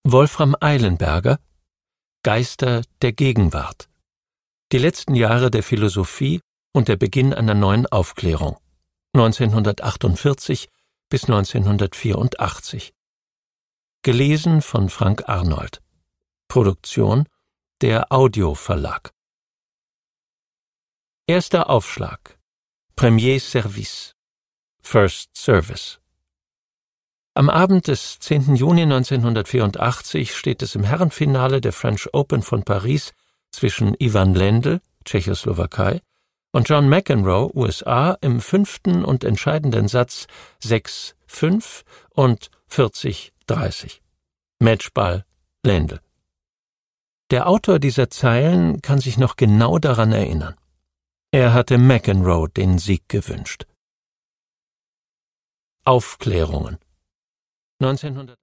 Wolfram Eilenberger, Geister der Gegenwart. Die letzten Jahre der Philosophie und der Beginn einer neuen Aufklärung. 1948 bis 1984. Gelesen von Frank Arnold. Produktion der Audio Verlag. Erster Aufschlag. Premier Service. First Service. Am Abend des 10. Juni 1984 steht es im Herrenfinale der French Open von Paris zwischen Ivan Lendl, Tschechoslowakei, und John McEnroe, USA, im 5. und entscheidenden Satz 6-5 und 40-30. Matchball Lendl. Der Autor dieser Zeilen kann sich noch genau daran erinnern. Er hatte McEnroe den Sieg gewünscht. Aufklärungen. 1900